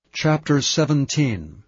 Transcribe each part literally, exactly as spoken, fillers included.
Chapter seventeen.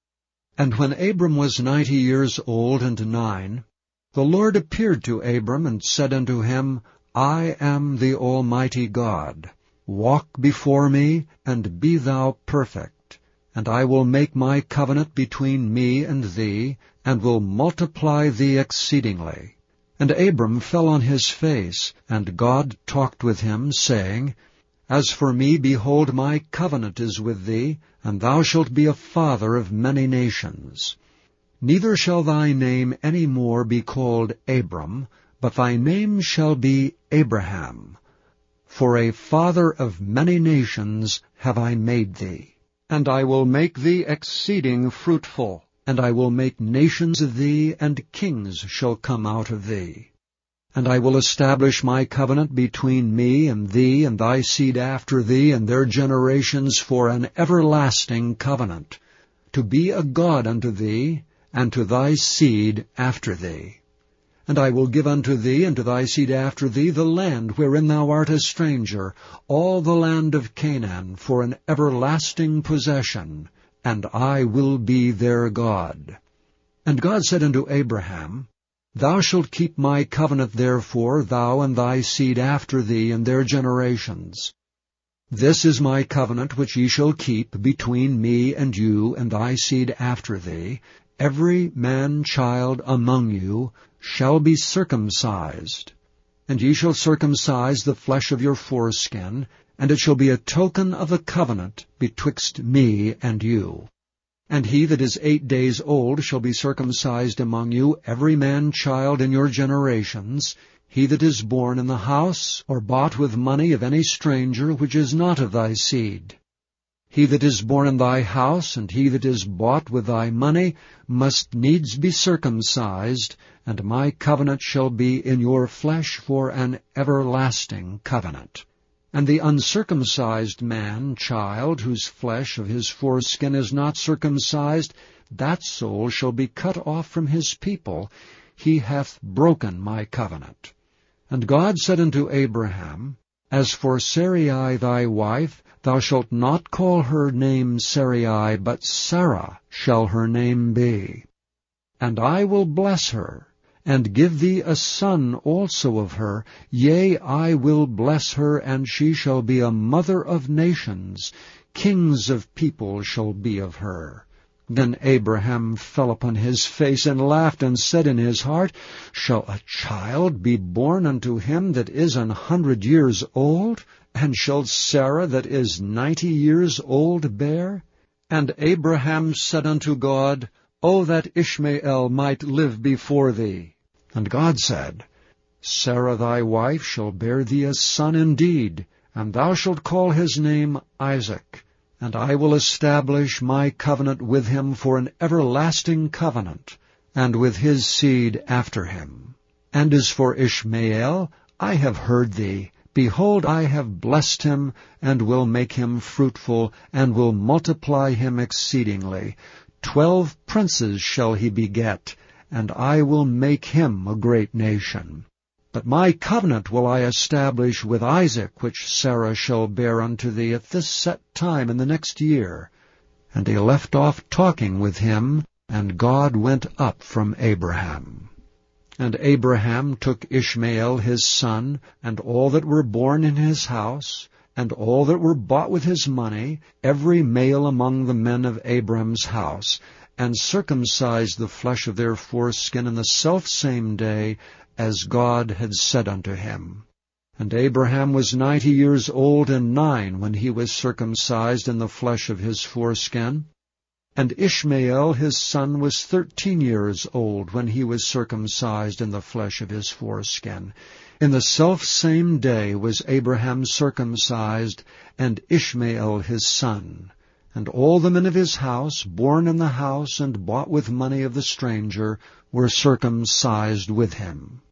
And when Abram was ninety years old and nine, the Lord appeared to Abram and said unto him, I am the Almighty God. Walk before me, and be thou perfect. And I will make my covenant between me and thee, and will multiply thee exceedingly. And Abram fell on his face, and God talked with him, saying, As for me, behold, my covenant is with thee, and thou shalt be a father of many nations. Neither shall thy name any more be called Abram, but thy name shall be Abraham. For a father of many nations have I made thee. And I will make thee exceeding fruitful, and I will make nations of thee, and kings shall come out of thee. And I will establish my covenant between me and thee and thy seed after thee and their generations for an everlasting covenant, to be a God unto thee, and to thy seed after thee. And I will give unto thee and to thy seed after thee the land wherein thou art a stranger, all the land of Canaan, for an everlasting possession, and I will be their God. And God said unto Abraham, Thou shalt keep my covenant therefore, thou and thy seed after thee and their generations. This is my covenant which ye shall keep between me and you and thy seed after thee. Every man-child among you shall be circumcised. And ye shall circumcise the flesh of your foreskin, and it shall be a token of the covenant betwixt me and you. And he that is eight days old shall be circumcised among you, every man-child in your generations, he that is born in the house or bought with money of any stranger which is not of thy seed. He that is born in thy house, and he that is bought with thy money, must needs be circumcised, and my covenant shall be in your flesh for an everlasting covenant. And the uncircumcised man, child, whose flesh of his foreskin is not circumcised, that soul shall be cut off from his people. He hath broken my covenant. And God said unto Abraham, As for Sarai thy wife, thou shalt not call her name Sarai, but Sarah shall her name be. And I will bless her, and give thee a son also of her. Yea, I will bless her, and she shall be a mother of nations. Kings of people shall be of her. Then Abraham fell upon his face, and laughed, and said in his heart, Shall a child be born unto him that is an hundred years old? And shall Sarah that is ninety years old bear? And Abraham said unto God, O that Ishmael might live before thee. And God said, Sarah thy wife shall bear thee a son indeed, and thou shalt call his name Isaac. And I will establish my covenant with him for an everlasting covenant, and with his seed after him. And as for Ishmael, I have heard thee. Behold, I have blessed him, and will make him fruitful, and will multiply him exceedingly. Twelve princes shall he beget, and I will make him a great nation. But my covenant will I establish with Isaac, which Sarah shall bear unto thee at this set time in the next year. And he left off talking with him, and God went up from Abraham. And Abraham took Ishmael his son, and all that were born in his house, and all that were bought with his money, every male among the men of Abram's house, and circumcised the flesh of their foreskin in the selfsame day, as God had said unto him. And Abraham was ninety years old and nine when he was circumcised in the flesh of his foreskin. And Ishmael his son was thirteen years old when he was circumcised in the flesh of his foreskin. In the selfsame day was Abraham circumcised, and Ishmael his son. And all the men of his house, born in the house and bought with money of the stranger, were circumcised with him.